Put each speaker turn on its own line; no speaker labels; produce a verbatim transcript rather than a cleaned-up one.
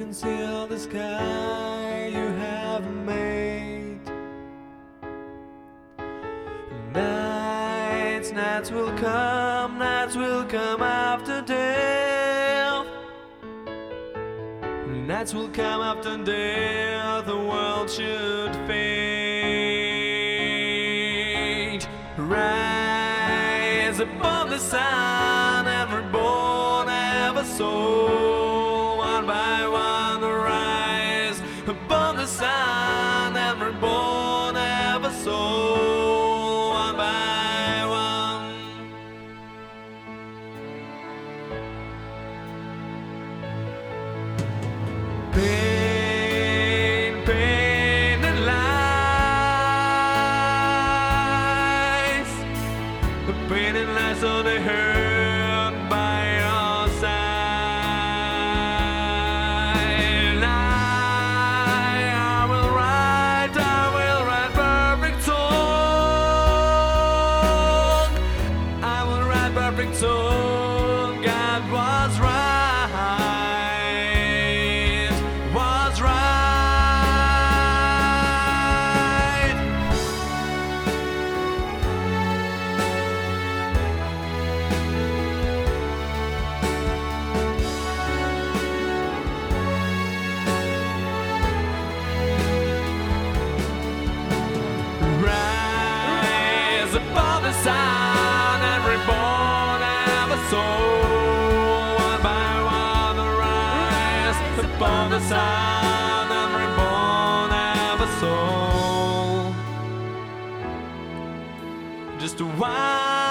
can see all the sky you have made. Nights, nights will come, nights will come after death. Nights will come after death, the world should fade. Rise above the sun and reborn ever so. One by one rise above the sun and reborn ever so. One by one. Pain, pain and lies. The pain and lies of the hurt by your side. I, I will write, I will write perfect song. I will write perfect song. God was right, was right. Rise above the sun and reborn ever so. One by one rise above the sun and reborn ever so. Just one